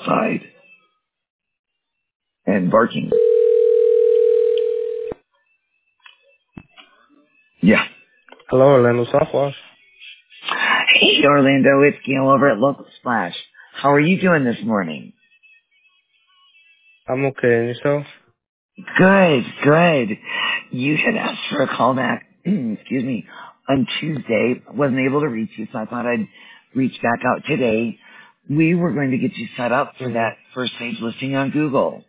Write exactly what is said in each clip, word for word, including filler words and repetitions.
outside and barking. Yeah. Hello, Orlando Softwash. Hey, Orlando, it's Gail over at Local Splash. How are you doing this morning? I'm okay, and yourself? Good, good. You had asked for a call back, excuse me, on Tuesday. Wasn't able to reach you, so I thought I'd reach back out today. We were going to get you set up for Mm-hmm. that first page listing on Google.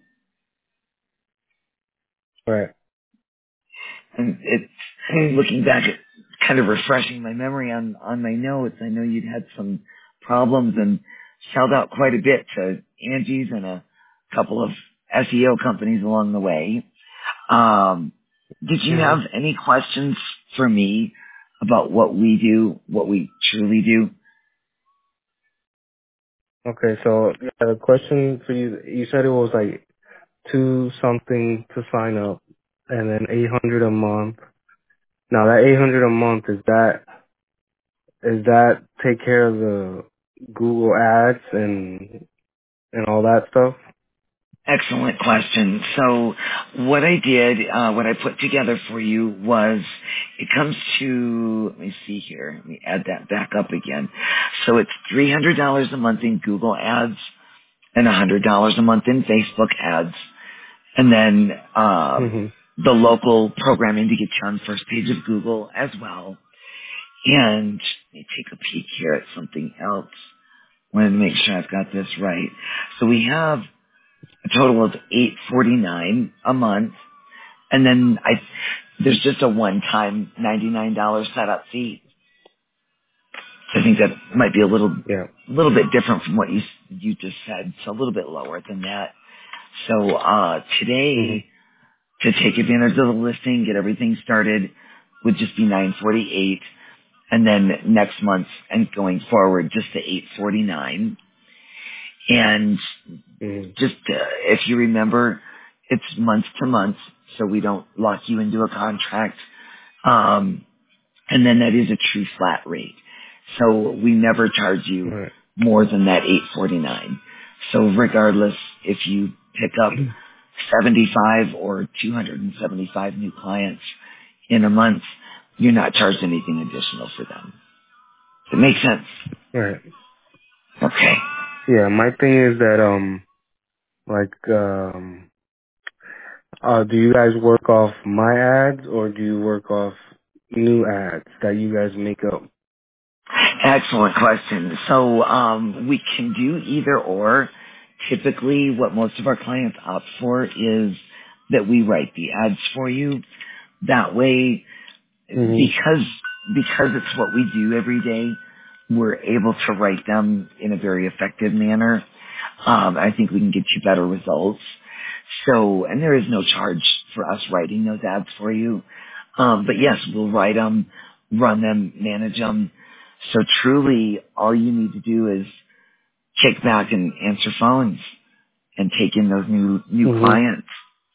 Right. And it's looking back at kind of refreshing my memory on, on my notes. I know you'd had some problems and shelled out quite a bit to Angie's and a couple of S E O companies along the way. Um, did you have Mm-hmm. any questions for me about what we do, what we truly do? Okay, so yeah, the question for you, you said it was like two something to sign up, and then eight hundred a month. Now that eight hundred a month, is that is that take care of the Google ads and and all that stuff? Excellent question. So what I did, uh, what I put together for you was, it comes to, let me see here, let me add that back up again. So it's three hundred dollars a month in Google ads and one hundred dollars a month in Facebook ads. And then, um, Mm-hmm. the local programming to get you on the first page of Google as well. And let me take a peek here at something else. Wanted to make sure I've got this right. So we have a total of eight forty-nine a month, and then I there's just a one-time ninety-nine dollars setup fee. So I think that might be a little Yeah. little bit different from what you you just said. So a little bit lower than that. So uh, today, Mm-hmm. to take advantage of the listing, get everything started, would just be nine forty-eight, and then next month and going forward, just to eight forty-nine. And Mm-hmm. just uh, if you remember, it's month to month, so we don't lock you into a contract. Um, and then that is a true flat rate. So we never charge you Right. more than that eight forty-nine. So regardless if you pick up seventy-five or two hundred seventy-five new clients in a month, you're not charged anything additional for them. Does it make sense? Right. Okay. Yeah. My thing is that um like um Uh, do you guys work off my ads or do you work off new ads that you guys make up? Excellent question. So um, we can do either or. Typically, what most of our clients opt for is that we write the ads for you. That way, hmm because because it's what we do every day, we're able to write them in a very effective manner. Um, I think we can get you better results. So, and there is no charge for us writing those ads for you. Um, but yes, we'll write them, run them, manage them. So truly, all you need to do is kick back and answer phones and take in those new new hmm clients.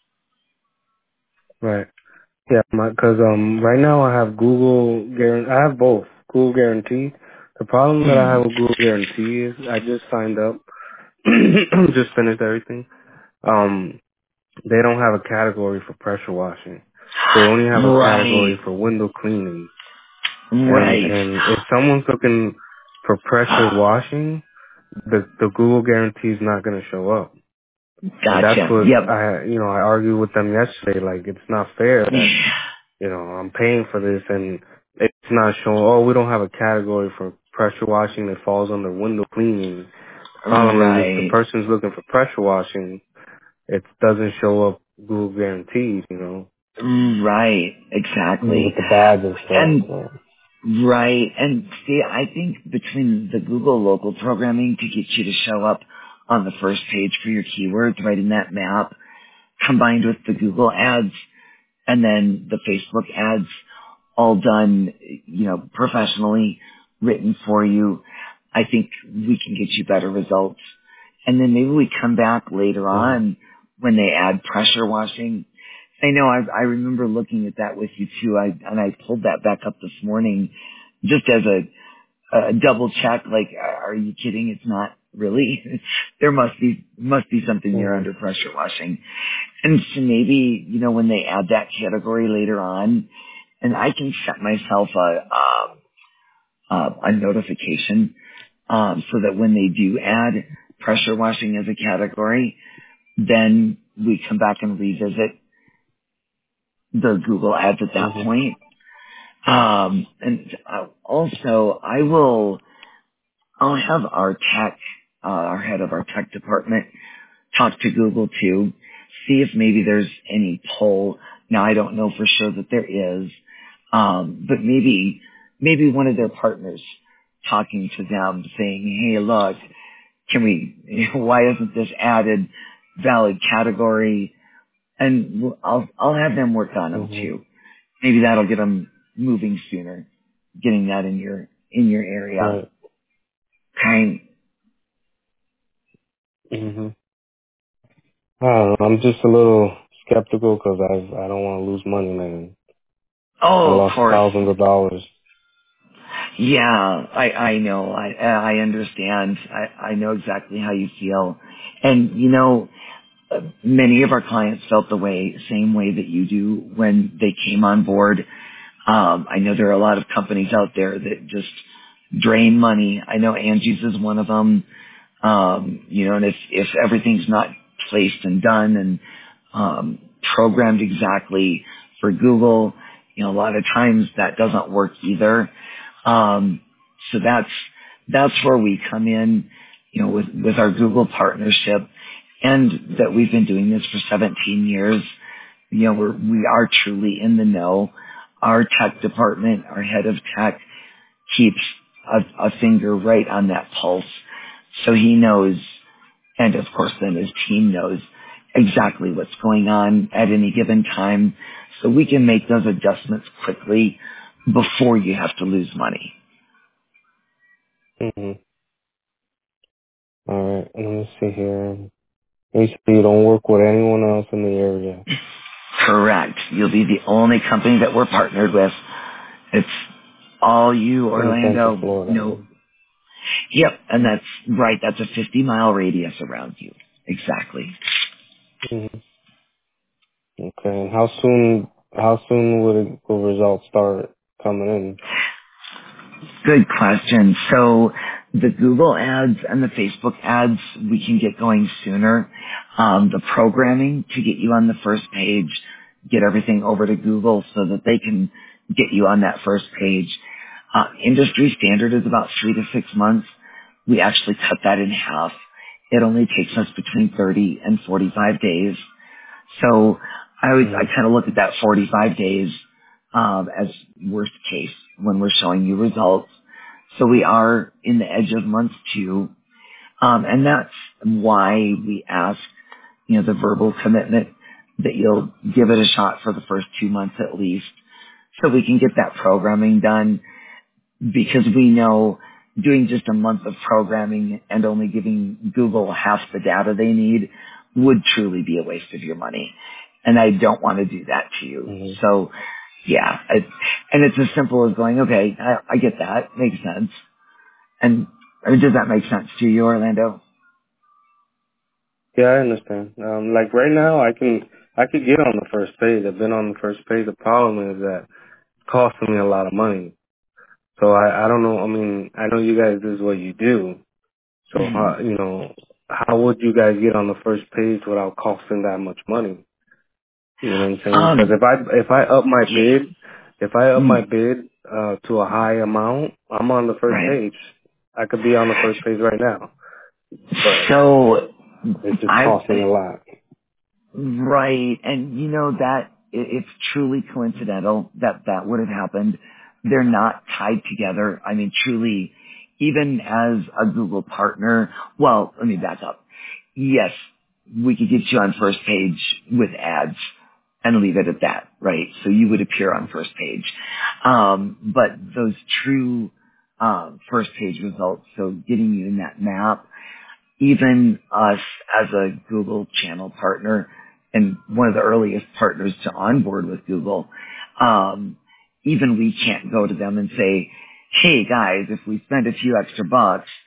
Right. Yeah, my, cause, um, right now I have Google Guarantee, I have both, Google Guarantee. The problem that I Hmm. have with Google Guarantee is I just signed up, just finished everything. Um, they don't have a category for pressure washing. They only have a Right, category for window cleaning. And, right. and if someone's looking for pressure washing, the the Google guarantee is not going to show up, and that's Gotcha. what Yep. I you know I argued with them yesterday. Like it's not fair that you know I'm paying for this and it's not showing. Oh, we don't have a category for pressure washing that falls under window cleaning. The problem is if the Right. person's looking for pressure washing, it doesn't show up Google guarantees. You know, Right. even Exactly. with the badge and stuff. And So. right. And see, I think between the Google local programming to get you to show up on the first page for your keywords, right in that map, combined with the Google ads and then the Facebook ads, all done, you know, professionally written for you, I think we can get you better results. And then maybe we come back later Mhm. on when they add pressure washing. I know I, I remember looking at that with you too. I, and I pulled that back up this morning just as a, a double check. Like, are you kidding? It's not really? There must be, must be something there Mhm. under pressure washing. And so maybe, you know, when they add that category later on, and I can set myself a, um, uh, a notification, um, so that when they do add pressure washing as a category, then we come back and revisit the Google ads at that Mhm. point. Um, and uh, also, I will, I'll have our tech, uh, our head of our tech department talk to Google too, see if maybe there's any pull. Now, I don't know for sure that there is, um, but maybe, maybe one of their partners talking to them saying, hey, look, can we, why isn't this added valid category? And we'll- I'll, I'll have them work on them Mhm. too. Maybe that'll get them moving sooner, getting that in your, in your area. Right. Kind. Mhm. I don't know. I'm just a little skeptical because I I don't want to lose money, man. I Oh, of lost course. thousands of dollars. Yeah, I, I know. I, I understand. I, I know exactly how you feel. And, you know, uh, many of our clients felt the way, same way that you do when they came on board. Um, I know there are a lot of companies out there that just drain money. I know Angie's is one of them. Um, you know, and if, if everything's not placed and done and, um, programmed exactly for Google, you know, a lot of times that doesn't work either. Um, so that's, that's where we come in, you know, with, with our Google partnership and that we've been doing this for seventeen years. You know, we're, we are truly in the know. Our tech department, our head of tech keeps a, a finger right on that pulse. So he knows, and of course then his team knows exactly what's going on at any given time. So we can make those adjustments quickly before you have to lose money. Mhm. All right. Let me see here. You say you don't work with anyone else in the area Correct. You'll be the only company that we're partnered with. It's all you, in Central Orlando. Florida. No. Yep. And that's right. That's a fifty mile radius around you. Exactly. Mhm. Okay. And how soon? How soon would it, will results start coming in? Good question. So the Google ads and the Facebook ads, we can get going sooner. Um, the programming to get you on the first page, get everything over to Google so that they can get you on that first page. Uh, industry standard is about three to six months. We actually cut that in half. It only takes us between thirty and forty-five days. So I always, I Mhm. kind of look at that forty-five days um, as worst case when we're showing you results. So we are in the edge of month two, um, and that's why we ask, you know, the verbal commitment that you'll give it a shot for the first two months at least, so we can get that programming done because we know doing just a month of programming and only giving Google half the data they need would truly be a waste of your money. And I don't want to do that to you. Mhm. So yeah, it, and it's as simple as going, okay, I, I get that. Makes sense. And I mean, does that make sense to you, Orlando? Yeah, I understand. Um, like right now, I can I could get on the first page. I've been on the first page. The problem is that it's costing me a lot of money. So I I don't know. I mean, I know you guys. This is what you do. So Mhm. how you know how would you guys get on the first page without costing that much money? You know what I'm saying? Because Um, if I if I up my bid, if I up my mm, bid uh, to a high amount, I'm on the first right. page. I could be on the first page right now, but So it's just I, costing a lot. right. And you know that it, it's truly coincidental that that would have happened. They're not tied together. I mean, truly, even as a Google partner, well, let me back up. Yes, we could get you on first page with ads and leave it at that, right? So you would appear on first page. Um, but those true, um, first page results, so getting you in that map, even us as a Google channel partner and one of the earliest partners to onboard with Google, um, even we can't go to them and say, hey guys, if we spend a few extra bucks,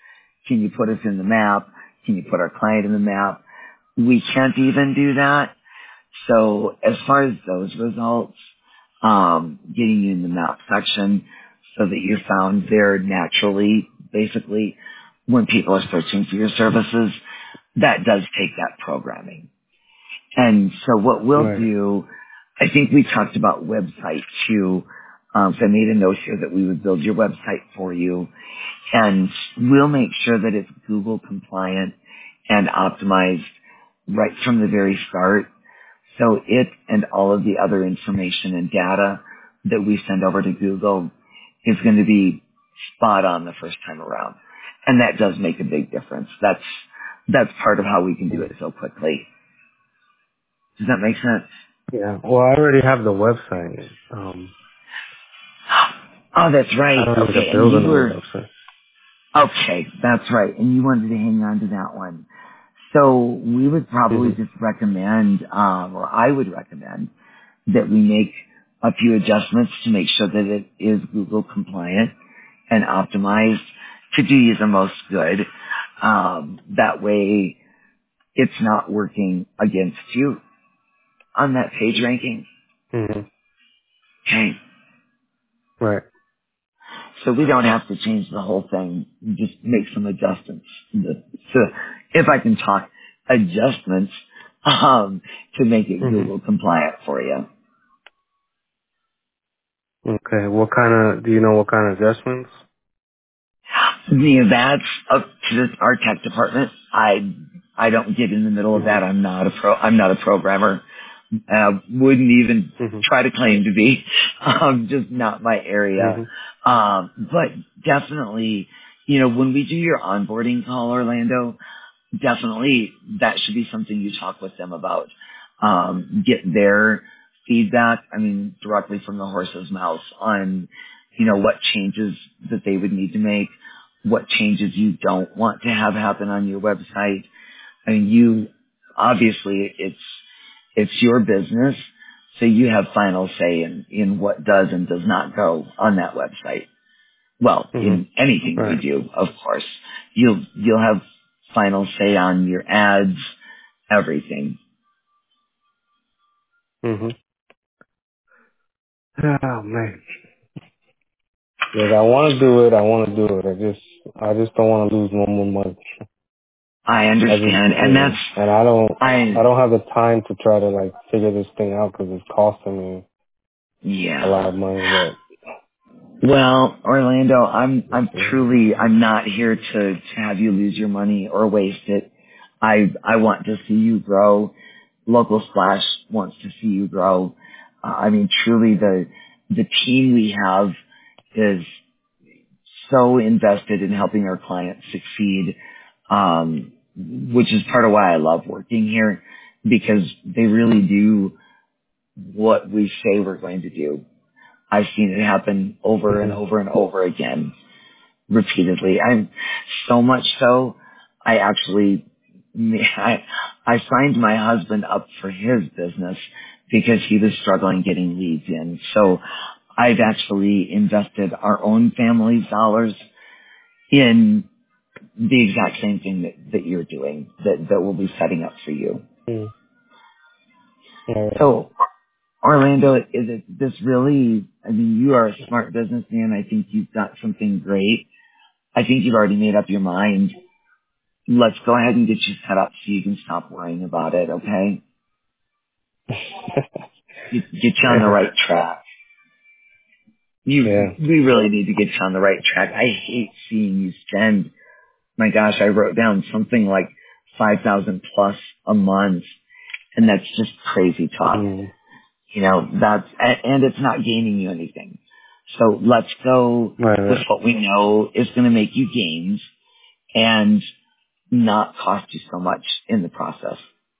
Can you put us in the map? Can you put our client in the map? We can't even do that. So as far as those results, um, getting you in the map section so that you're found there naturally, basically, when people are searching for your services, that does take that programming. And so what we'll Right. do, I think we talked about website too. Um, so I made a note here that we would build your website for you, and we'll make sure that it's Google compliant and optimized right from the very start. So it and all of the other information and data that we send over to Google is going to be spot on the first time around. And that does make a big difference. That's, that's part of how we can do it so quickly. Does that make sense? Yeah. Well, I already have the website. Um, Oh, that's I right. don't need to Okay. And build you another were, website. okay, that's right. And you wanted to hang on to that one. So we would probably Mhm. just recommend, um, or I would recommend that we make a few adjustments to make sure that it is Google compliant and optimized to do you the most good. Um, that way it's not working against you on that page ranking. Mhm. Okay. Right. So we don't have to change the whole thing. Just make some adjustments. So if I can talk adjustments, um, to make it Mhm. Google compliant for you. Okay. What kind of? Do you know what kind of adjustments? Yeah, that's up to the, our tech department. I I don't get in the middle of that. Mhm. I'm not a pro. I'm not a programmer. Uh, wouldn't even Mhm. try to claim to be. Um, just not my area. Mhm. Um, but definitely, you know, when we do your onboarding call, Orlando, definitely that should be something you talk with them about. Um, get their feedback, I mean, directly from the horse's mouth on, you know, what changes that they would need to make, what changes you don't want to have happen on your website. I mean, you, obviously it's, it's your business, so you have final say in, in what does and does not go on that website. Well, Mhm. in anything we Right. do, of course. You'll, you'll have final say on your ads, everything. Mhm. Oh man. Look, I want to do it. I want to do it. I just, I just don't want to lose no more money. I I just, understand. you And that's, know, and I don't, I I, don't have the time to try to like figure this thing out because it's costing me a lot yeah. of money. But Well, Orlando, I'm, I'm yeah. truly, I'm not here to, to have you lose your money or waste it. I, I want to see you grow. Local Splash wants to see you grow. Uh, I mean, truly the, the team we have is so invested in helping our clients succeed, um, which is part of why I love working here, because they really do what we say we're going to do. I've seen it happen over and Mhm. over and over again, repeatedly. I'm so much so, I actually, I, I signed my husband up for his business because he was struggling getting leads in. So I've actually invested our own family's dollars in the exact same thing that, that you're doing, that, that we'll be setting up for you. Mhm. All right. So, Orlando, is it this really, I mean, you are a smart businessman. I think you've got something great. I think you've already made up your mind. Let's go ahead and get you set up so you can stop worrying about it, okay? Get, get you on the Yeah. right track. You, Yeah. we really need to get you on the right track. I hate seeing you spend, my gosh, I wrote down something like five thousand plus a month, and that's just crazy talk. Mhm. You know, that's, a- and it's not gaining you anything. So let's go Right. with Right. what we know is going to make you gains and not cost you so much in the process.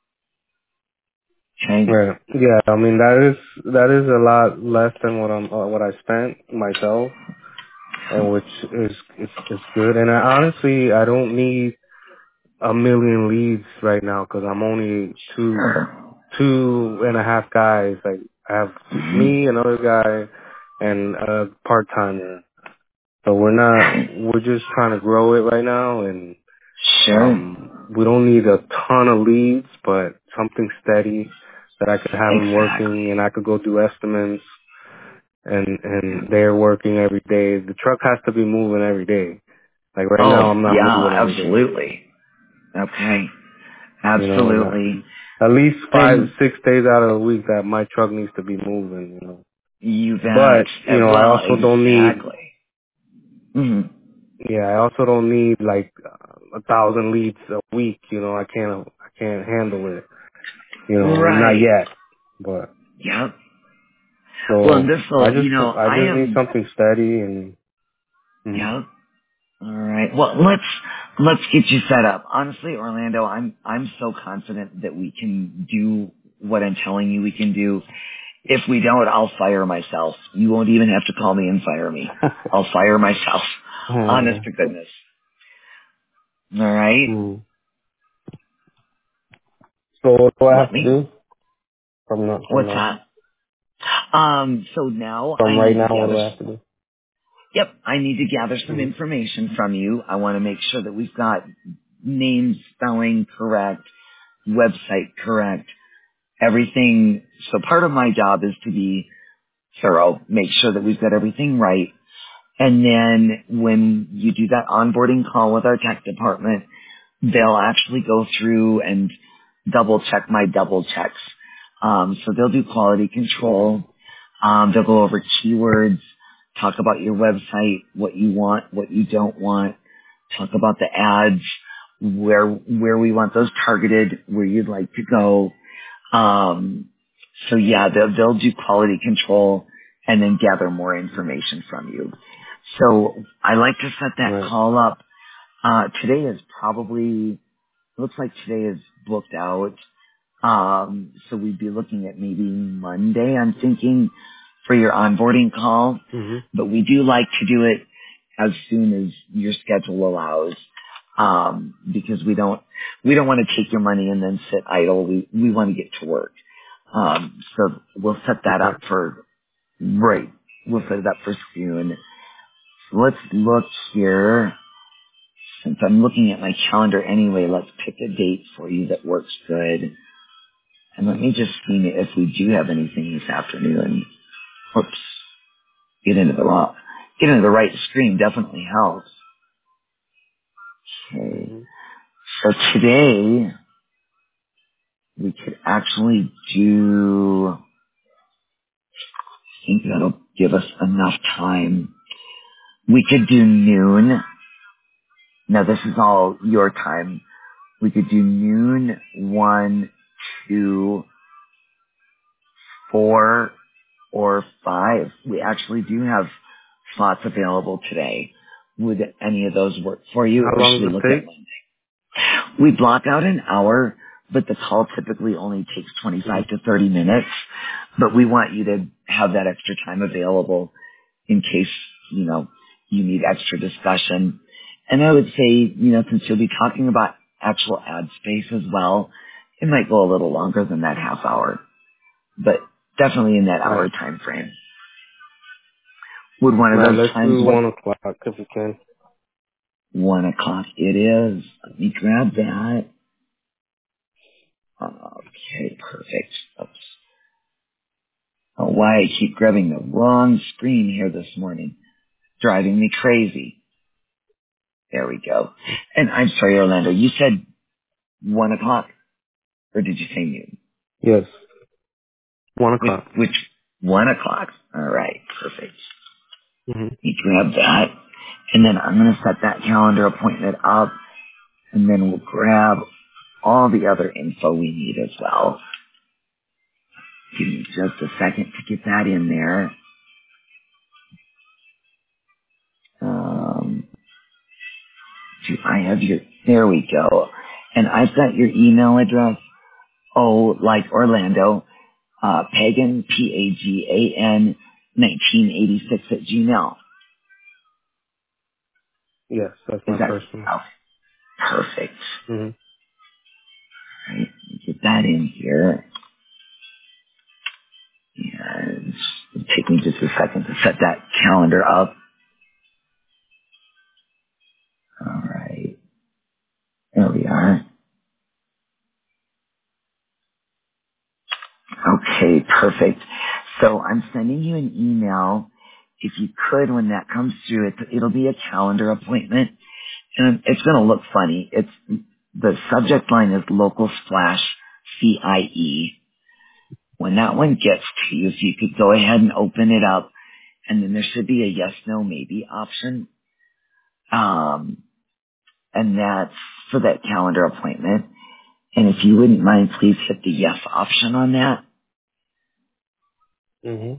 Okay? Right. Yeah. I mean, that is that is a lot less than what I'm uh, what I spent myself, and which is is is good. And I, honestly, I don't need a million leads right now because I'm only two Sure. two and a half guys. Like I have Mhm. me, another guy, and a part timer. So we're not, Okay. we're just trying to grow it right now, and Sure. um, we don't need a ton of leads, but something steady that I could have them Exactly. working, and I could go do estimates, and and they're working every day. The truck has to be moving every day. Like right now, Oh, I'm not yeah, moving every day. absolutely. Okay. You know, and uh, Absolutely. at least five, And six days out of the week that my truck needs to be moving. You know, you bet. but you Uh, know, I Well, also don't need. exactly. Mhm. Yeah, I also don't need like a thousand leads a week. You know, I can't. I can't handle it. You know, not Right. yet. But Yep. Well, and so this I will, just you know, I I just need am, something steady and. Mm, yep. All right. Well, let's, let's get you set up. Honestly, Orlando, I'm, I'm so confident that we can do what I'm telling you we can do. If we don't, I'll fire myself. You won't even have to call me and fire me. I'll fire myself. Honest uh, to goodness. All right. mm. So what do I Let have to me, do from now? From what's now? that? Um, so now From I right need to now, what gather, do I s- have to do? yep, I need to gather some Mm, information from you. I want to make sure that we've got name spelling correct, website correct, everything. So part of my job is to be thorough, make sure that we've got everything right. And then when you do that onboarding call with our tech department, they'll actually go through and double check my double checks. Um, so they'll do quality control. Um, they'll go over keywords, talk about your website, what you want, what you don't want, talk about the ads, where where we want those targeted, where you'd like to go. Um, so yeah, they'll they'll do quality control and then gather more information from you. So I like to set that right. call up. Uh, today is probably looks like today is booked out. Um, so we'd be looking at maybe Monday, I'm thinking, for your onboarding call. Mhm. But we do like to do it as soon as your schedule allows. Um, because we don't, we don't want to take your money and then sit idle. We, we want to get to work. Um, so we'll set that Right. up for, right. We'll set it up for soon. Let's look here. Since I'm looking at my calendar anyway, let's pick a date for you that works good. And let me just see if we do have anything this afternoon. Whoops. Get into the wrong, get into the right screen definitely helps. Okay. Mhm. So today we could actually do, I think that'll give us enough time. We could do noon. Now this is all your time. We could do noon, one, two, four, or five. We actually do have slots available today. Would any of those work for you, How or should long we does look it at take? Monday? We block out an hour, but the call typically only takes twenty-five Mhm. to thirty minutes. But we want you to have that extra time available in case, you know, you need extra discussion. And I would say, you know, since you'll be talking about actual ad space as well, it might go a little longer than that half hour, but definitely in that hour Right. time frame. Would one of Right. those Let's times do work? one o'clock if we can. One o'clock it is. Let me grab that. Okay, perfect. Oops. Oh, why I keep grabbing the wrong screen here this morning. Driving me crazy. There we go. And I'm sorry, Orlando, you said one o'clock, or did you say noon? Yes. One Which, o'clock. which, one o'clock. All right, perfect. Mhm. You grab that, and then I'm going to set that calendar appointment up, and then we'll grab all the other info we need as well. Give me just a second to get that in there. Um, do I have your, there we go. And I've got your email address. Oh, like Orlando, uh, Pagan, P A G A N, nineteen eighty-six at Gmail. Yes, that's Is my that, personal. oh, perfect. Mhm. Right, get that in here. And it'll take me just a second to set that calendar up. Okay, perfect. So I'm sending you an email. If you could, when that comes through, it, it'll be a calendar appointment, and it's going to look funny. It's the subject line is local splash C I E. When that one gets to you, if you could go ahead and open it up, and then there should be a yes, no, maybe option, um, and that's for that calendar appointment. And if you wouldn't mind, please hit the yes option on that. Mhm.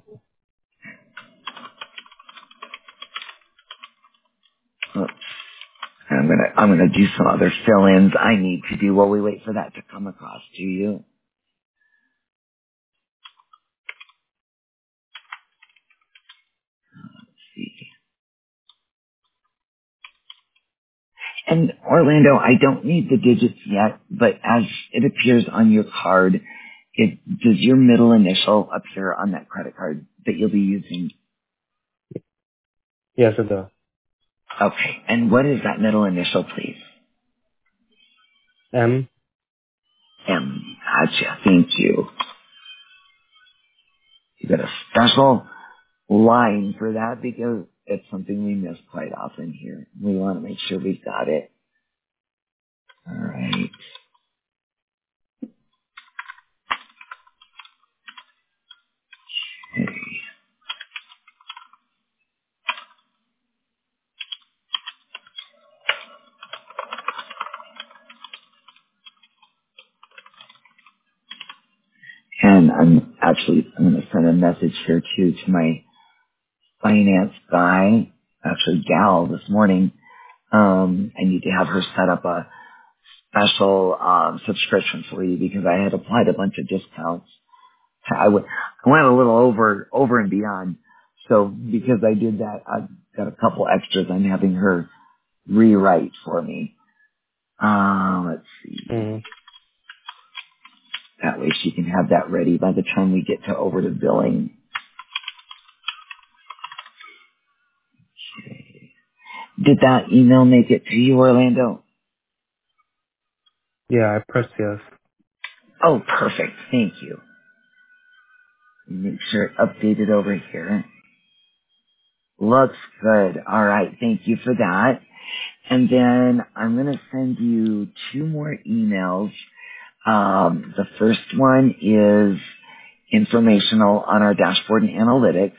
Oops. I'm gonna I'm gonna do some other fill-ins I need to do while we wait for that to come across to you. Let's see. And Orlando, I don't need the digits yet, but as it appears on your card, it does your middle initial appear on that credit card that you'll be using? Yes, it does. Okay. And what is that middle initial, please? M. M. Gotcha. Thank you. You got a special line for that because it's something we miss quite often here. We want to make sure we've got it. All right. And I'm actually, I'm going to send a message here too to my finance guy, actually gal this morning. Um, I need to have her set up a special um, subscription for you because I had applied a bunch of discounts. I went, I went a little over, over and beyond. So because I did that, I've got a couple extras I'm having her rewrite for me. Uh, let's see. Mhm. That way she can have that ready by the time we get to over to billing. Did that email make it to you, Orlando? Yeah, I pressed yes. Oh, perfect. Thank you. Make sure it updated over here. Looks good. All right. Thank you for that. And then I'm going to send you two more emails. Um, the first one is informational on our dashboard and analytics.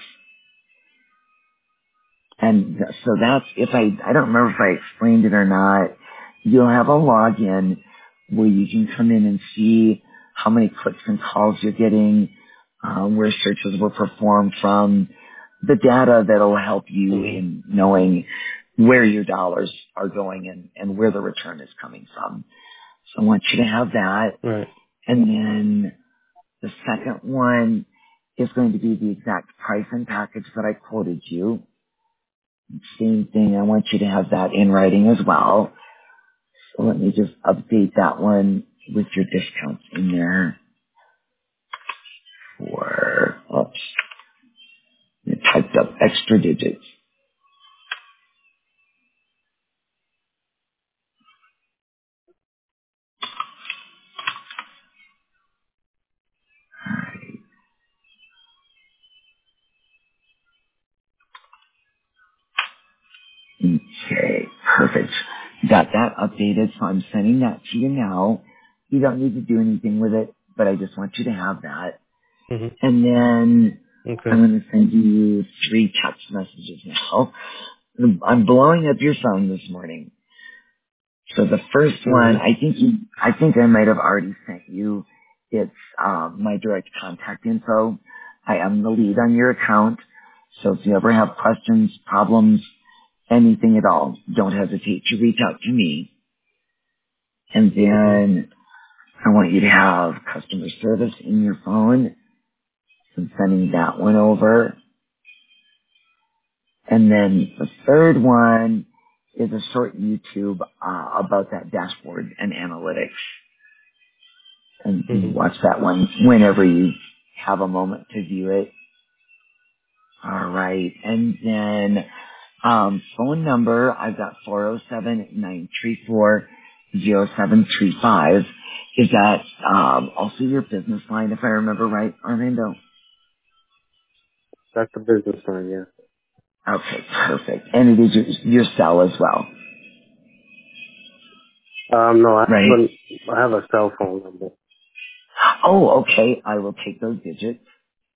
And th- so that's, if I, I don't remember if I explained it or not, you'll have a login where you can come in and see how many clicks and calls you're getting, um, where searches were performed from, the data that'll help you Mhm. in knowing where your dollars are going and, and where the return is coming from. So I want you to have that. Right. And then the second one is going to be the exact price and package that I quoted you. Same thing. I want you to have that in writing as well. So let me just update that one with your discounts in there for, oops, I typed up extra digits. Okay, perfect. Got that updated, so I'm sending that to you now. You don't need to do anything with it, but I just want you to have that. Mhm. And then I'm Okay. going to send you three text messages now. I'm blowing up your phone this morning. So the first one, Mhm. I think you, I think I might have already sent you. It's um, my direct contact info. I am the lead on your account. So if you ever have questions, problems, anything at all, don't hesitate to reach out to me. And Mhm. then I want you to have customer service in your phone. So I'm sending that one over. And then the third one is a short YouTube uh, about that dashboard and analytics. And you Mhm. watch that one whenever you have a moment to view it. All right. And then um, phone number, I've got four oh seven, nine three four, oh seven three five. Is that um, also your business line, if I remember right, Armando? That's the business line, yeah. Okay, perfect. And it is your, your cell as well, Um, no, I have right? a, I have a cell phone number. Oh, okay. I will take those digits.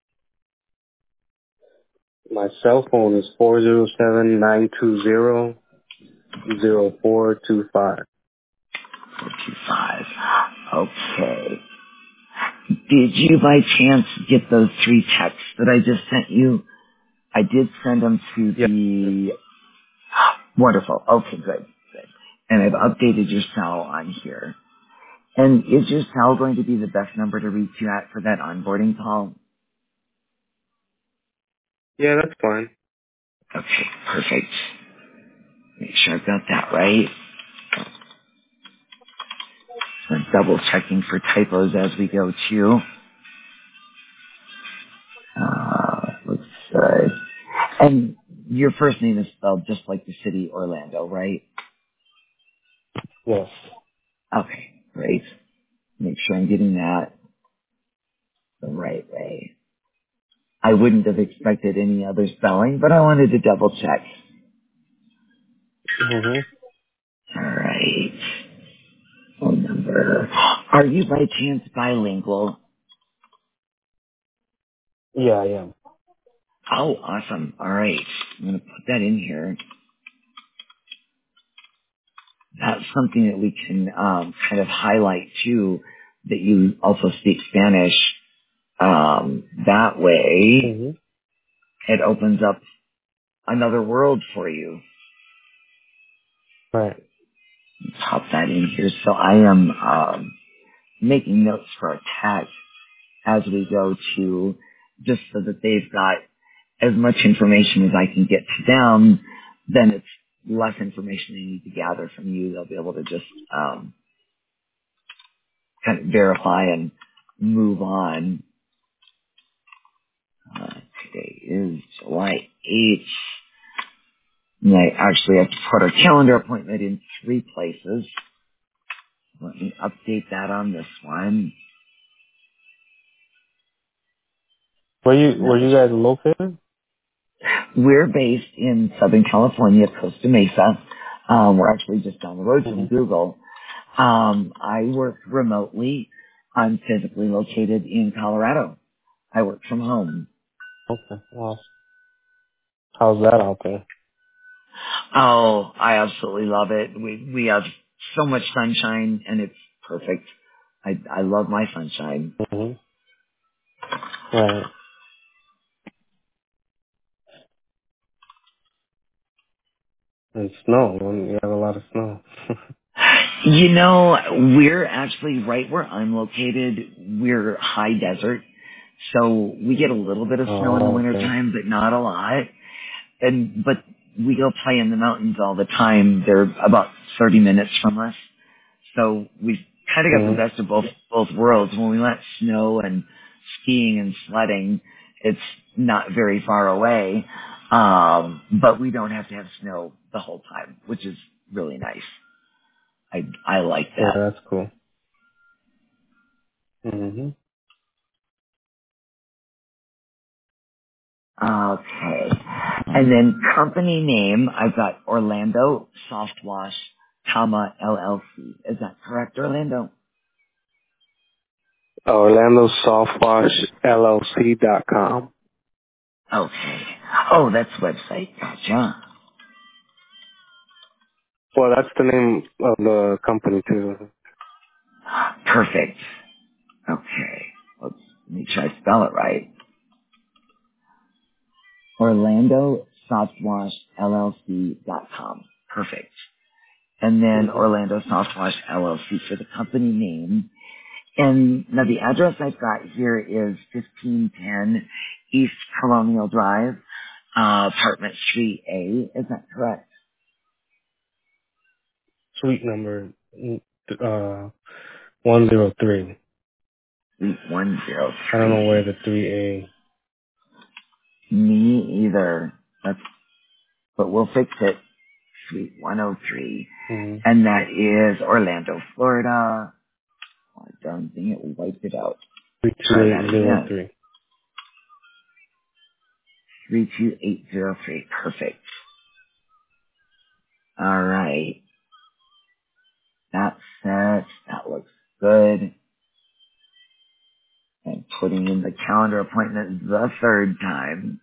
My cell phone is four zero seven nine two zero zero four two five. four two five. Okay. Did you by chance get those three texts that I just sent you? I did send them to Yeah. the... Wonderful. Okay, good. Good. And I've updated your cell on here. And is your cell going to be the best number to reach you at for that onboarding call? Yeah, that's fine. Okay, perfect. Make sure I've got that right. I'm double checking for typos as we go too. Uh, looks good. And your first name is spelled just like the city Orlando, right? Yes. Okay, great. Make sure I'm getting that the right way. I wouldn't have expected any other spelling, but I wanted to double check. Mhm. All right. Phone number. Are you by chance bilingual? Yeah, I am. Oh, awesome. All right. I'm going to put that in here. That's something that we can um, kind of highlight too, that you also speak Spanish. Um, that way, Mhm. it opens up another world for you. Right. Pop that in here. So I am um, making notes for our tag as we go to, just so that they've got as much information as I can get to them. Then it's less information they need to gather from you. They'll be able to just um, kind of verify and move on. Uh, today is July eighth. And I actually have to put our calendar appointment in three places. Let me update that on this one. Where you That where was, you guys located? we're based in Southern California, Costa Mesa. Um, we're actually just down the road from Mhm. Google. Um, I work remotely. I'm physically located in Colorado. I work from home. Okay. Awesome. How's that out there? Oh, I absolutely love it. We we have so much sunshine, and it's perfect. I I love my sunshine. Mhm. Right. And snow. You have a lot of snow. You know, we're actually right where I'm located. We're high desert, so we get a little bit of snow in the Oh, okay. wintertime, but not a lot. And but we go play in the mountains all the time. They're about thirty minutes from us. So we've kind of got the Mhm. best of both both worlds. When we went snow and skiing and sledding, it's not very far away, um, but we don't have to have snow the whole time, which is really nice. I I like Yeah, that. that's cool. Mhm. Okay, and then company name, I've got Orlando Soft Wash, comma L L C. Is that correct, Orlando? Orlando Softwash L L C dot com. Okay. Oh, that's website. Gotcha. Well, that's the name of the company too. Perfect. Okay. Let's make sure I spell it right. Orlando Softwash L L C dot com. Perfect. And then Mhm. Orlando Softwash L L C for the company name. And now the address I've got here is fifteen ten East Colonial Drive, uh, apartment three A. Is that correct? Suite number uh one zero three. Suite I don't know where one oh three. the three A. Me either. That's, but we'll fix it. Suite one oh three. Mhm. And that is Orlando, Florida. Oh, darn thing, it wiped it out. three two Try eight that zero again. three. three two eight zero three. Perfect. All right. That's set. That looks good. And putting in the calendar appointment the third time.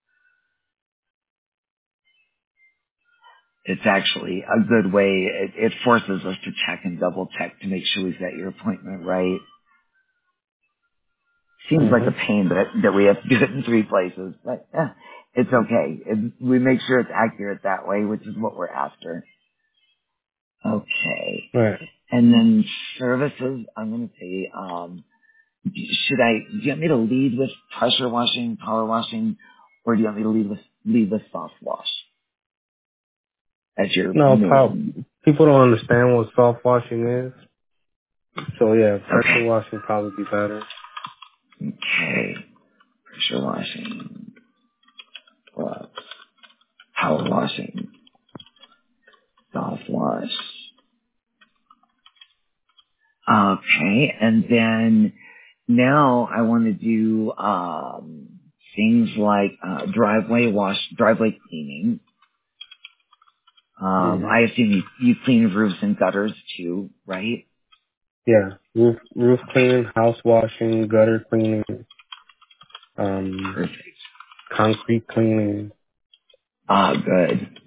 It's actually a good way. It, it forces us to check and double check to make sure we've got your appointment right. Seems like a Mm-hmm. pain that, that we have to do it in three places, but eh, it's okay. It, we make sure it's accurate that way, which is what we're after. Okay. Right. And then services, I'm going to say, um, should I, do you want me to lead with pressure washing, power washing, or do you want me to lead with, lead with soft wash as your No, pop. main? People don't understand what soft washing is. So yeah, pressure Okay. washing probably be better. Okay. Pressure washing, plus power washing, soft wash. Okay. And then now I want to do, um, things like, uh, driveway wash, driveway cleaning. Um, Mm-hmm. I assume you, you clean roofs and gutters too, right? Yeah, roof roof cleaning, house washing, gutter cleaning, um, Perfect. concrete cleaning, Ah, good.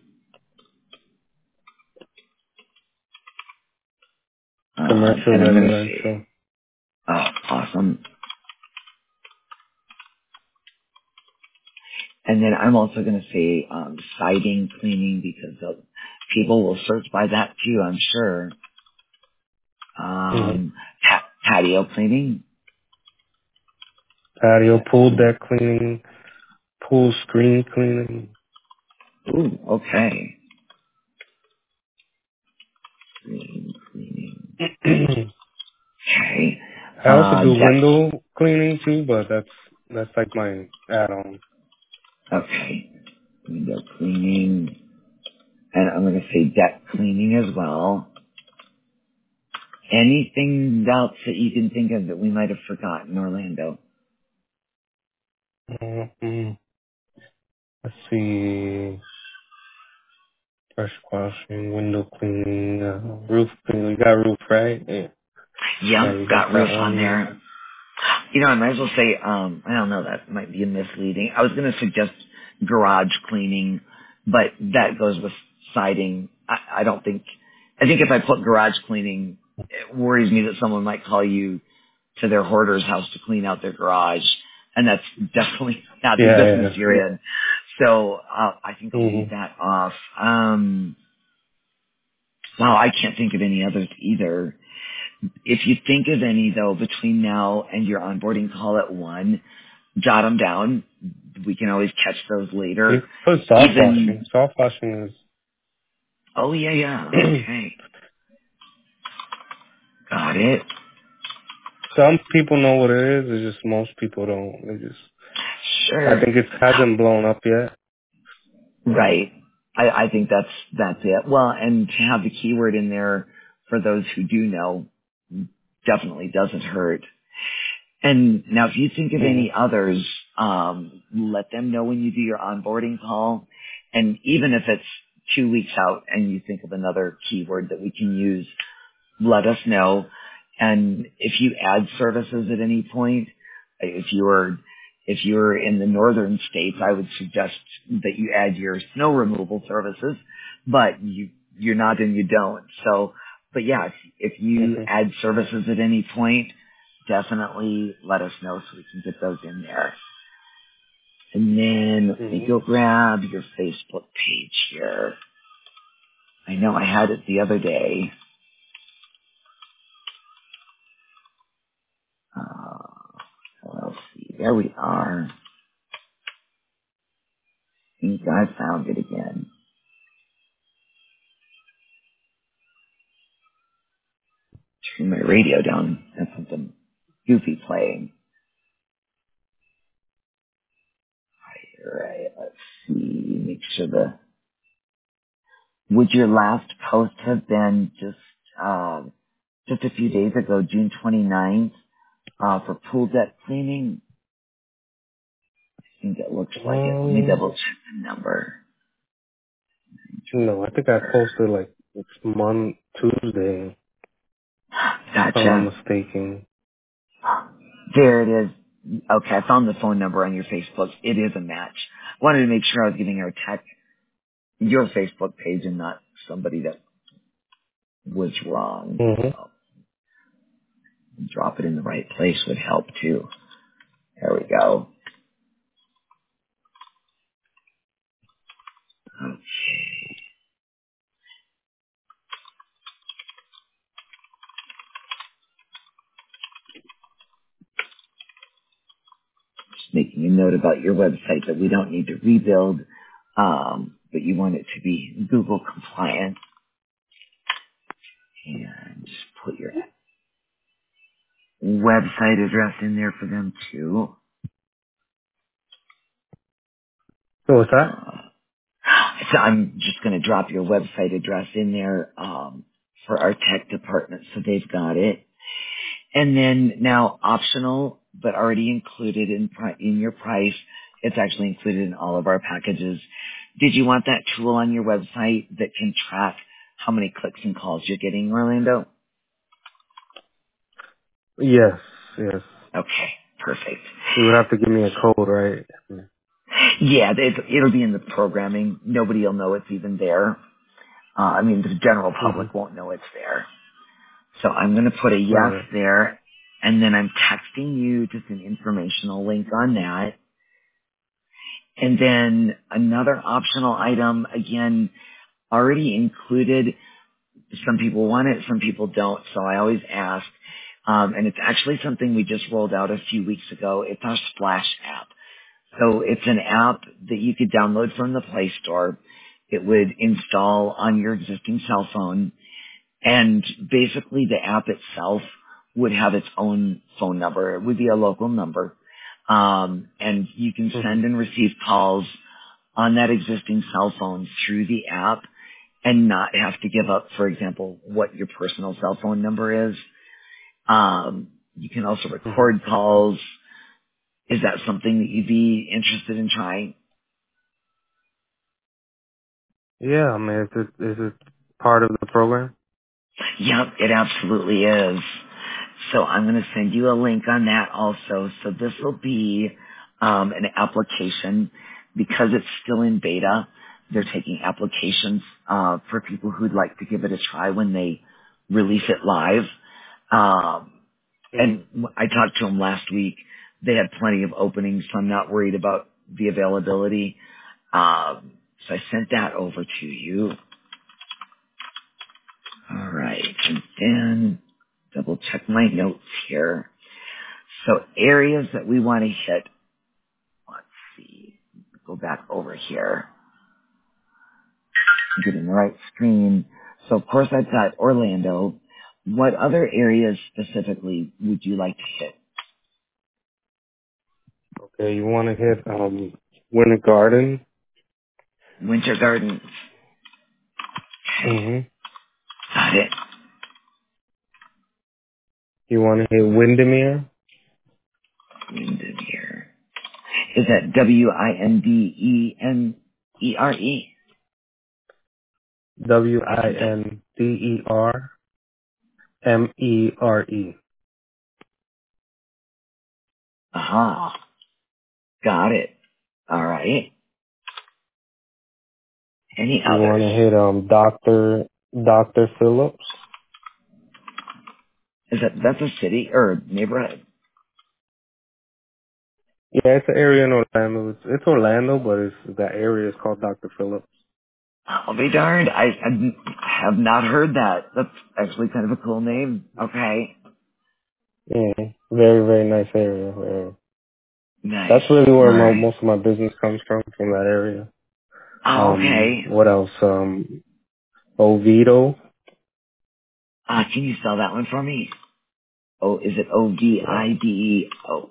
Um, commercial, and I'm going to say, residential. oh, awesome. And then I'm also going to say um, siding cleaning because uh, people will search by that too, I'm sure. Mm-hmm. Um, pa- patio cleaning. Patio, pool Ooh, deck cleaning, pool screen cleaning. ooh, okay. Cleaning, cleaning. Okay. I also Uh, do deck. window cleaning too, but that's that's like my add-on. Okay. Window cleaning. And I'm going to say deck cleaning as well. Anything else that you can think of that we might have forgotten, Orlando? Mm-hmm. Let's see, fresh washing, window cleaning, uh, roof cleaning. We got roof, right? Yeah, Yep, yeah, we got got that roof on one. there. You know, I might as well say, um, I don't know, that might be a misleading. I was going to suggest garage cleaning, but that goes with siding. I, I don't think, I think if I put garage cleaning, it worries me that someone might call you to their hoarder's house to clean out their garage, and that's definitely not the Yeah, business yeah. you're in. So uh, I think I'll leave Mm-hmm. that off. Um, wow, I can't think of any others either. If you think of any, though, between now and your onboarding call at one, jot them down. We can always catch those You later. put soft Even, washing. Soft washing oh, yeah, yeah, is okay. Got it. some people know what it is. It's just most people don't. They just I Sure. think it hasn't blown up yet. Right. I, I think that's, that's it. Well, and to have the keyword in there for those who do know definitely doesn't hurt. And now if you think of Mm-hmm. any others, um, let them know when you do your onboarding call. And even if it's two weeks out and you think of another keyword that we can use, let us know. And if you add services at any point, if you're if you're in the northern states, I would suggest that you add your snow removal services, but you you're not and you don't. So, but yeah, if, if you Mm-hmm. add services at any point, definitely let us know so we can get those in there. And then let me Mm-hmm. go grab your Facebook page here. I know I had it the other day. Uh, let's see. There we are. I think I found it again. Turn my radio down. That's something goofy playing. All right, let's see. Make sure the. Would your last post have been just uh, just a few days ago, June twenty-ninth, uh, for pool deck cleaning. I think it looks like it. Let me Um, double check the number. no, I think I posted like it's Mon Tuesday, if I'm not Gotcha. mistaken. There it is. Okay, I found the phone number on your Facebook. It is a match. Wanted to make sure I was giving our tech your Facebook page and not somebody that was wrong. Mm-hmm. So drop it in the right place would help too. There we go. Just making a note about your website that we don't need to rebuild, um, but you want it to be Google compliant. And just put your website address in there for them too. So what's that? Uh, so I'm just going to drop your website address in there um, for our tech department so they've got it. And then now optional, but already included in pri- in your price. It's actually included in all of our packages. Did you want that tool on your website that can track how many clicks and calls you're getting, Orlando? Yes, yes. Okay, perfect. You would have to give me a code, right? Yeah, it, it'll be in the programming. Nobody will know it's even there. Uh, I mean, the general Mm-hmm. public won't know it's there. So I'm going to put a yes Right. there, and then I'm texting you just an informational link on that. And then another optional item, again, already included. Some people want it, some people don't. So I always ask. Um, and it's actually something we just rolled out a few weeks ago. It's our Splash app. So it's an app that you could download from the Play Store. It would install on your existing cell phone. And basically the app itself would have its own phone number. It would be a local number. Um, and you can send Mm-hmm. and receive calls on that existing cell phone through the app and not have to give up, for example, what your personal cell phone number is. Um, you can also Mm-hmm. record calls. Is that something that you'd be interested in trying? Yeah, I mean, is it, is it part of the program? Yep, it absolutely is. So I'm going to send you a link on that also. So this will be um, an application because it's still in beta. They're taking applications uh, for people who'd like to give it a try when they release it live. Um, and Mm-hmm. I talked to them last week. They had plenty of openings, so I'm not worried about the availability. Um, so I sent that over to you. All right, and then double check my notes here. So areas that we want to hit. Let's see. Go back over here. Get in the right screen. So of course I've got Orlando. What other areas specifically would you like to hit? Okay, you want to hit um Winter Garden? Winter Gardens. Okay, Mm-hmm. got it. You want to hit Windermere? Windermere. Is that W I N D E N E R E? W I I can just. N D E R M E R E. Aha. Got it. All right. Any You want others? to hit um Doctor Doctor Phillips? Is that that's a city or neighborhood? Yeah, it's an area in Orlando. It's, it's Orlando, but it's that area is called Doctor Phillips. I'll be darned. I, I have not heard that. That's actually kind of a cool name. Okay. Yeah, very very nice area. Yeah. Nice. That's really All where my, right. most of my business comes from, from that area. Oh, Um, okay. what else? Um, Oviedo. Uh, can you spell that one for me? Oh, is it O V Yeah. I D E O?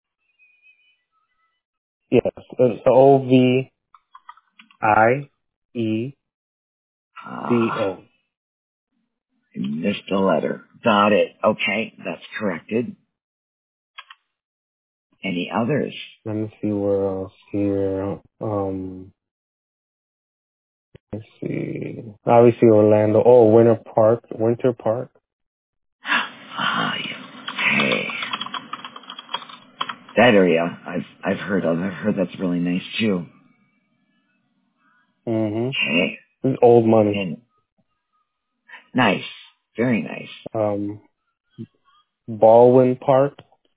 Yes, it's O V I E D Ah, O. I missed a letter. Got it. Okay, that's corrected. Any others? Let me see where else here. Um, let's see. Obviously Orlando. Oh, Winter Park. Winter Park. Ah, yeah. Okay. That area I've I've heard of. I've heard that's really nice too. Mm-hmm. Okay. This is old money. And nice. Very nice. Um, Baldwin Park.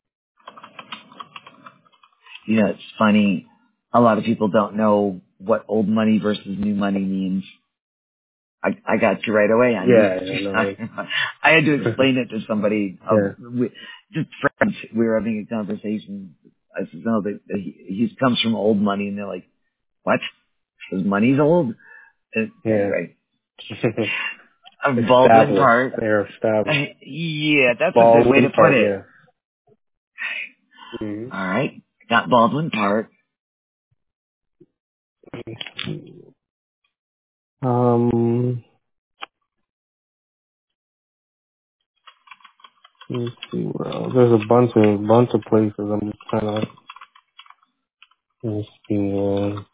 You know, it's funny. A lot of people don't know what old money versus new money means. I, I got you right away. I knew Yeah, what you you're know. talking about. I had to explain it to somebody. Yeah. Um, we, just friends. We were having a conversation. I said, no, that he, he comes from old money. And they're like, what? His money's old? Uh, Yeah. anyway, uh, Baldwin Established. Park. They're Uh, established. yeah, that's a good way Baldwin to put Park, it. yeah. Mm-hmm. All right. Got Baldwin Park. Um, let me see where else. There's a bunch of bunch of places. I'm just trying to let me see one.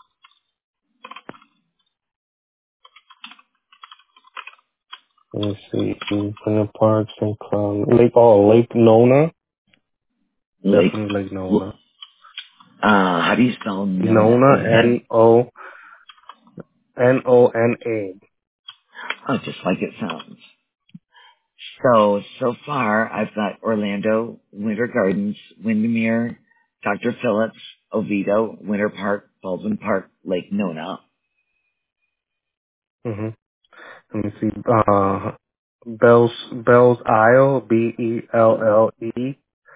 Let me see. Winter Park, Saint Cloud, Lake. Oh, Lake Nona. Lake. Definitely Lake Uh, Nona. how do you spell Nona? Nona. What is that? N O N O N A. Oh, just like it sounds. So, so far, I've got Orlando, Winter Gardens, Windermere, Doctor Phillips, Oviedo, Winter Park, Baldwin Park, Lake Nona. Mhm. Let me see. Uh, Bell's Bell's Isle. B E L L E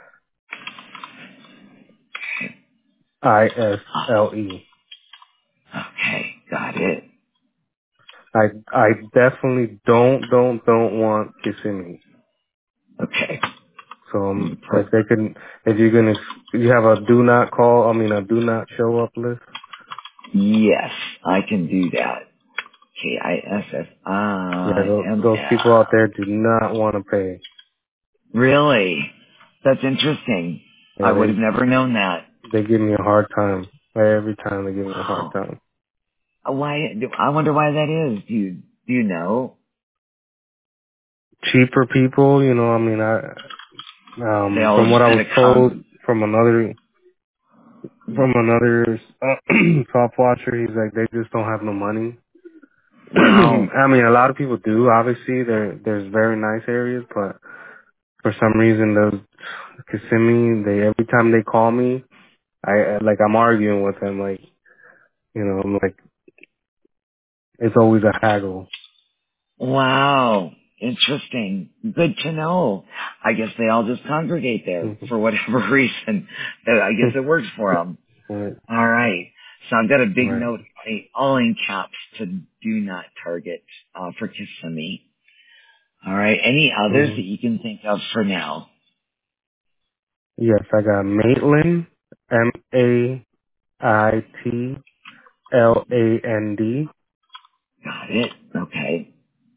I S L E. Okay, got it. I I definitely don't don't don't want Kissimmee. Okay. So Let me um, put, if they can, if you're gonna, you have a do not call. I mean a do not show up list. yes, I can do that. K I S S Yeah, I those, M those people out L. there do not want to pay. Really? That's interesting. I Yeah, would have they never known that. they give me a hard time. Every time they give me a hard Wow. time. Uh, Why? I wonder why that is. Do you, do you know? Cheaper people, you know. I mean, I They um all from just what I kind was of told come. from another from another uh, top watcher, he's like they just don't have no money. Wow. I mean, a lot of people do. Obviously, there there's very nice areas, but for some reason, those Kissimmee, they every time they call me, I like I'm arguing with them. Like you know, I'm like it's always a haggle. Wow. Interesting. Good to know. I guess they all just congregate there for whatever reason. Uh, I guess it works for them. right, All right. So I've got a big right. note, eh, all in caps, to do not target uh, for Kissimmee. All right. Any others Mm-hmm. that you can think of for now? Yes, I got Maitland, M A I T L A N D. Got it. Okay.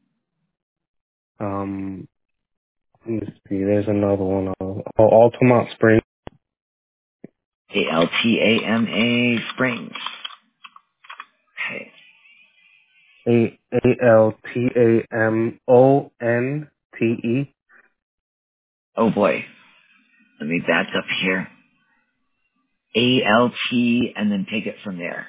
Um, let me see. There's another one. Uh, oh, Altamont Springs. A L T A M A Springs. Okay. A A L T A M O N T E. Oh boy. Let me back up here. A L T and then take it from there.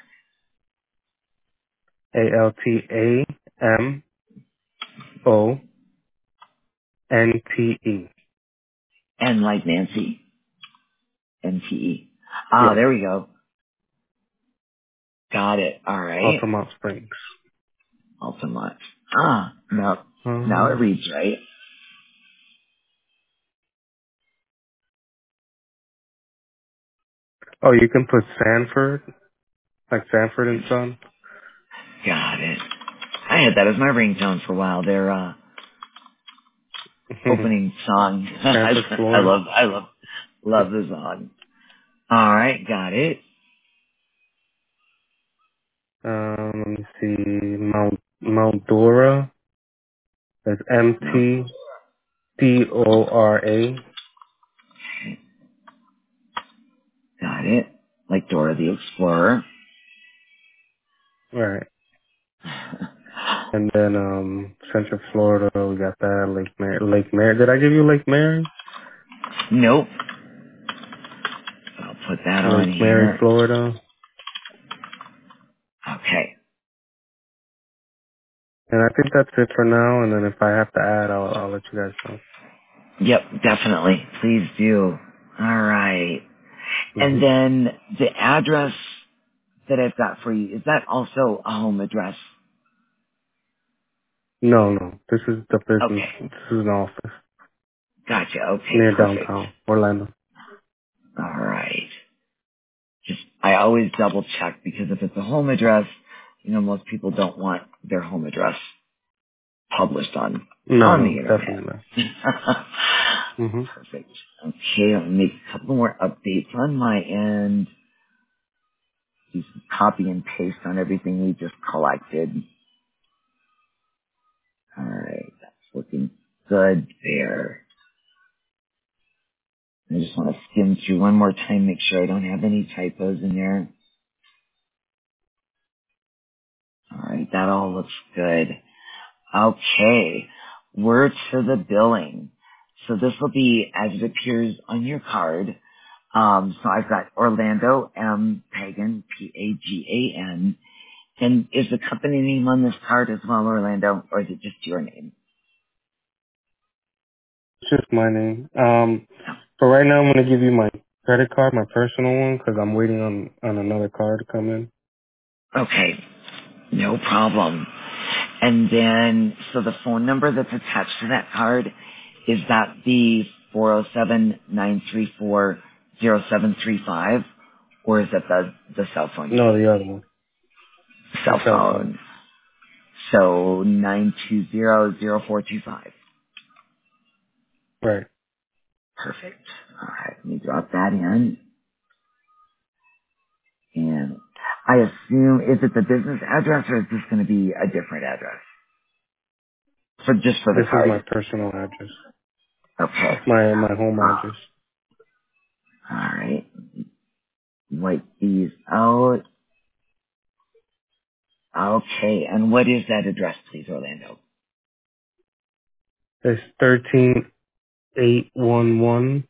A L T A M O N T E. And like Nancy. N T E. Ah, Yes. there we go. Got it. All right. Altamont Springs. Altamont. Ah, now, now it Um, reads right. oh, you can put Sanford, like Sanford and Son. Got it. I had that as my ringtone for a while. Their uh, opening song. I, Sanford, I Florida. love, I love, love the song. All right, got it. Um, let me see. Mount Mount Dora. That's M No, T D O R A. Got it. Like Dora the Explorer. Right. And then um Central Florida, we got that. Lake Mary. Lake Mary. Did I give you Lake Mary? Nope. I'll put that on Lake Mary, here. Florida. Okay. And I think that's it for now. And then if I have to add, I'll I'll let you guys know. Yep, definitely. Please do. All right. hmm And then the address that I've got for you, is that also a home address? No, no. This is the business. Okay. This is an office Gotcha. Okay, near perfect. downtown Orlando. All right. Just, I always double check because if it's a home address, you know, most people don't want their home address published on, No, on the no, internet. definitely not. hmm Perfect. Okay, I'll make a couple more updates on my end. Do some copy and paste on everything we just collected. All right, that's looking good there. I just want to skim through one more time, make sure I don't have any typos in there. All right, that all looks good. Okay, we're to the billing. So this will be as it appears on your card. Um, so I've got Orlando M. Pagan, P A G A N. And is the company name on this card as well, Orlando, or is it just your name? It's just my name. Um, so right now I'm gonna give you my credit card, my personal one, because I'm waiting on on another card to come in. Okay, no problem. And then, so the phone number that's attached to that card, is that the four oh seven, nine three four, oh seven three five, or is that the, the cell phone you No, gave the other me? one, the Cell cell phone. phone. So nine two zero, zero four two five. Right. Perfect. All right, let me drop that in. And I assume, is it the business address or is this going to be a different address? For just for the This is my card. personal address. Okay. My my home Uh, address. all right. Wipe these out. Okay. And what is that address, please, Orlando? It's thirteen eight one one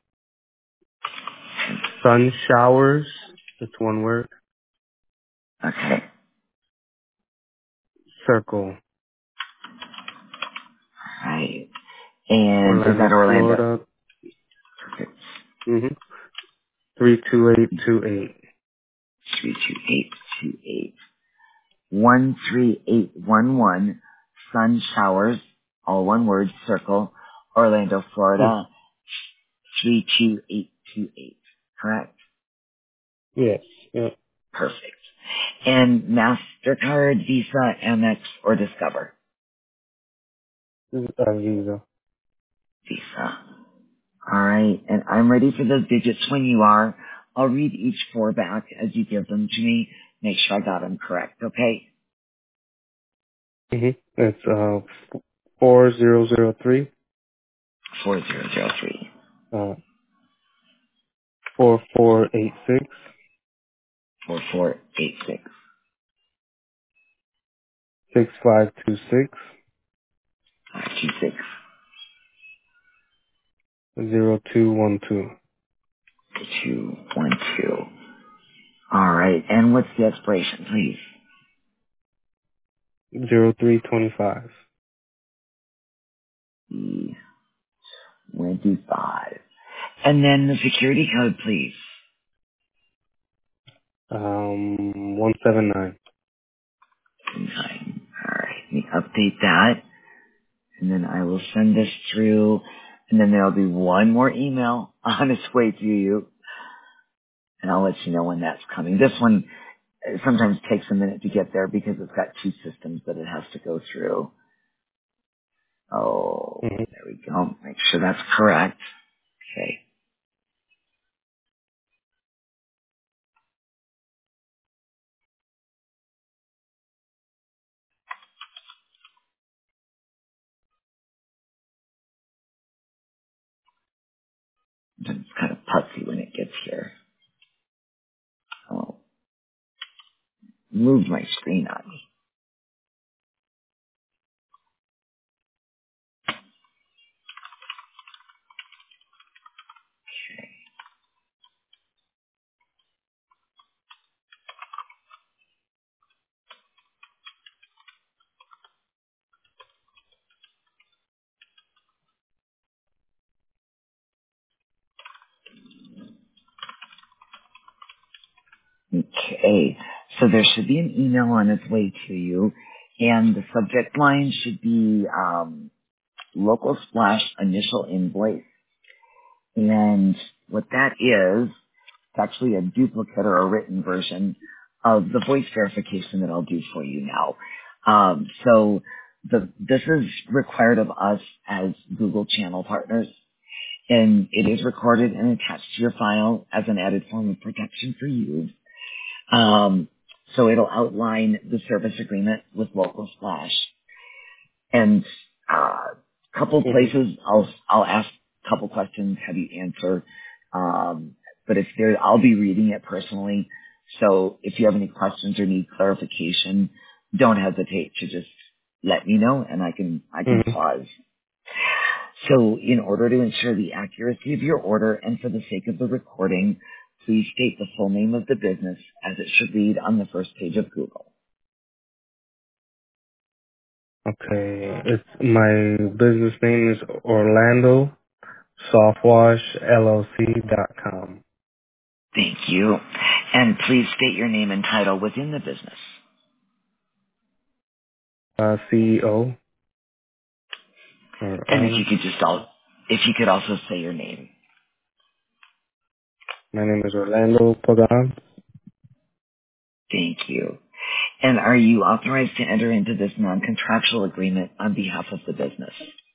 Sun Showers. It's one word. Okay. Circle. All right. And is Orlando, that Orlando? Florida. Perfect. Mhm. Three two eight two eight. three two eight two eight. one three eight one one Sun Showers, all one word, Circle, Orlando, Mm. Florida, three two eight two eight. Correct? Yes. Yeah. Perfect. And MasterCard, Visa, Amex, or Discover? This is a visa. Visa. All right. And I'm ready for those digits when you are. I'll read each four back as you give them to me. Make sure I got them correct, okay? Mhm. It's uh four zero zero three. four zero zero three, Uh, four four eight six four four eight six, six five two six five two six, zero two one two two one two. All right. And what's the expiration, please? zero three twenty five. E twenty-five. And then the security code, please. Um, one seven nine. Nine. All right. Let me update that. And then I will send this through. And then there'll be one more email on its way to you. And I'll let you know when that's coming. This one uh, sometimes takes a minute to get there because it's got two systems that it has to go through. Oh, Mm-hmm. there we go. Make sure that's correct. Okay. It's kind of putsy when it gets here. I'll move my screen on me. Okay, so there should be an email on its way to you, and the subject line should be um, local splash initial invoice. And what that is, it's actually a duplicate or a written version of the voice verification that I'll do for you now. Um, so the, this is required of us as Google channel partners, and it is recorded and attached to your file as an added form of protection for you. Um, so it'll outline the service agreement with Local Splash. And a uh, couple places I'll I'll ask a couple questions, have you answer. Um, but if there, I'll be reading it personally. So if you have any questions or need clarification, don't hesitate to just let me know, and I can I can Mm-hmm. pause. So in order to ensure the accuracy of your order and for the sake of the recording, please state the full name of the business as it should read on the first page of Google. Okay, it's my business name is Orlando Softwash L L C dot com. Thank you. And please state your name and title within the business. Uh, C E O or And if you owner. could just all, if you could also say your name. My name is Orlando Pagan. Thank you. And are you authorized to enter into this non-contractual agreement on behalf of the business?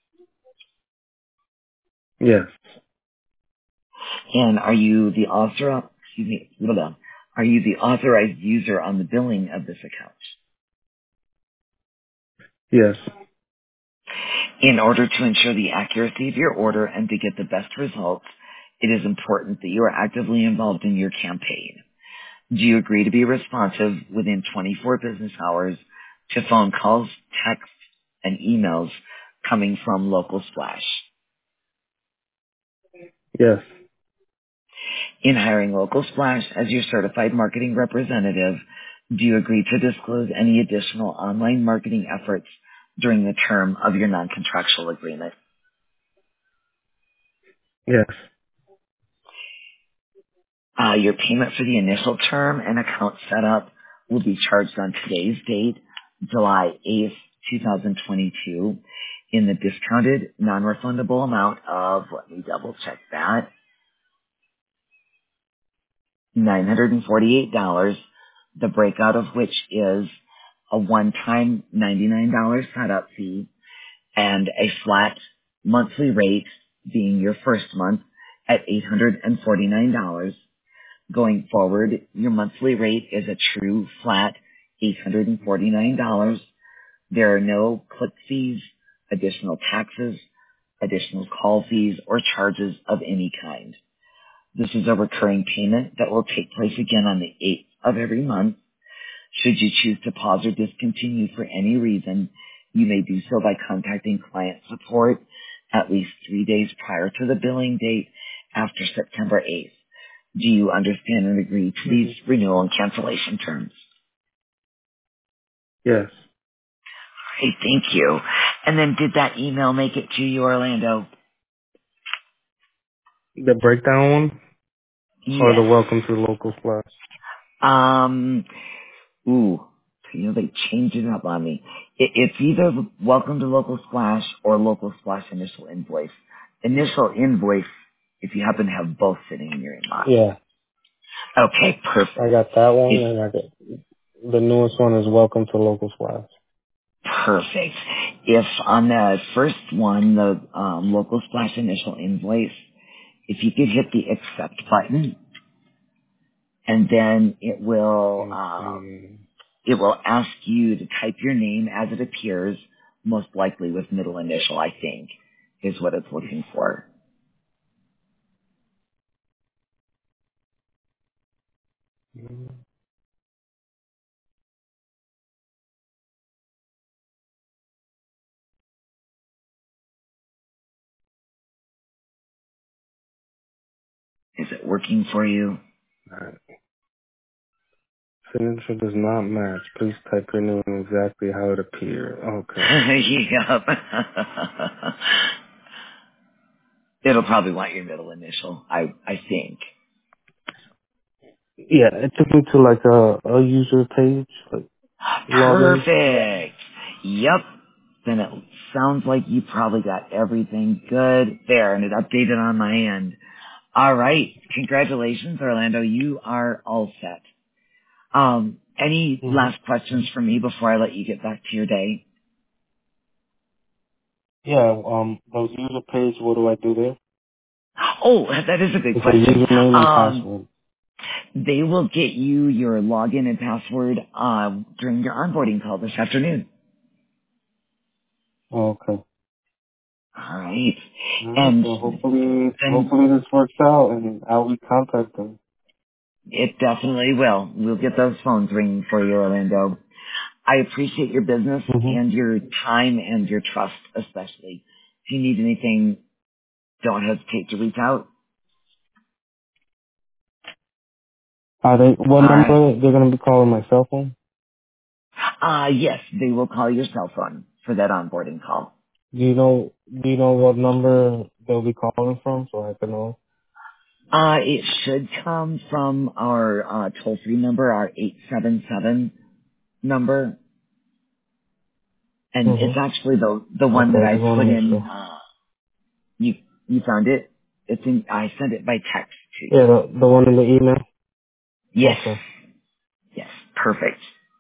Yes, And are you the author, excuse me, hold on. Are you the authorized user on the billing of this account? yes, In order to ensure the accuracy of your order and to get the best results, it is important that you are actively involved in your campaign. Do you agree to be responsive within twenty-four business hours to phone calls, texts, and emails coming from Local Splash? yes, In hiring Local Splash as your certified marketing representative, do you agree to disclose any additional online marketing efforts during the term of your non-contractual agreement? yes, Uh, your payment for the initial term and account setup will be charged on today's date, July eighth, twenty twenty-two, in the discounted non-refundable amount of, let me double check that, nine hundred forty-eight dollars, the breakout of which is a one-time ninety-nine dollars setup fee and a flat monthly rate being your first month at eight hundred forty-nine dollars. Going forward, your monthly rate is a true flat eight hundred forty-nine dollars. There are no click fees, additional taxes, additional call fees, or charges of any kind. This is a recurring payment that will take place again on the eighth of every month. Should you choose to pause or discontinue for any reason, you may do so by contacting client support at least three days prior to the billing date after September eighth. Do you understand and agree to these renewal and cancellation terms? yes. Great, thank you. And then did that email make it to you, Orlando? The breakdown one or the Yes. welcome to local splash? Um, ooh, you know, they changed it up on me. It, it's either welcome to Local Splash or Local Splash initial invoice. Initial invoice, if you happen to have both sitting in your inbox. Yeah, Okay, I perfect. got that one, If and I got the newest one is welcome to local splash. Perfect. If on the first one, the um, Local Splash initial invoice, if you could hit the accept button, and then it will um, Okay. it will ask you to type your name as it appears, most likely with middle initial, I think, is what it's looking for. Mm. Is it working for you? Alright. Signature does not match. Please type your name exactly how it appeared. Okay. Yep. It'll probably want your middle initial, I I think. Yeah, it took me to like a, a user page, like login. Perfect. Yep. Then it sounds like you probably got everything good there, and it updated on my end. All right. Congratulations, Orlando. You are all set. Um, any hmm last questions for me before I let you get back to your day? Yeah, um, those user page, what do I do there? Oh, that is a good It's a question. username and Um, password. they will get you your login and password uh, during your onboarding call this afternoon. Oh, okay. All right. Alright, And so hopefully, then hopefully this works out and I'll be contacting. it definitely will. We'll get those phones ringing for you, Orlando. I appreciate your business Mm-hmm. and your time and your trust, especially. If you need anything, don't hesitate to reach out. Are they, what All right. number? They're gonna be calling my cell phone? Uh, yes, they will call your cell phone for that onboarding call. Do you know, do you know what number they'll be calling from so I can know? Uh, it should come from our uh, toll-free number, our eight seven seven number, and it's Mm-hmm. actually the the one Okay, that I I just wanna put make in. sure. Uh, you you found it? It's in. I sent it by text to Yeah, you. the, the one in the email? Yes, Okay. yes, perfect.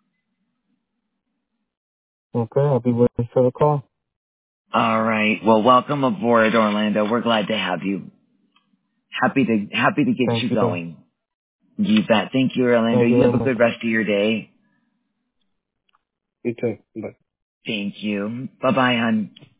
Okay, I'll be waiting for the call. All right. Well, welcome aboard, Orlando. We're glad to have you. Happy to happy to get Thank you you. going. You bet. Thank you, Orlando. Thank you You very have a much. good rest of your day. You too. Bye. Thank you. Bye bye, hon.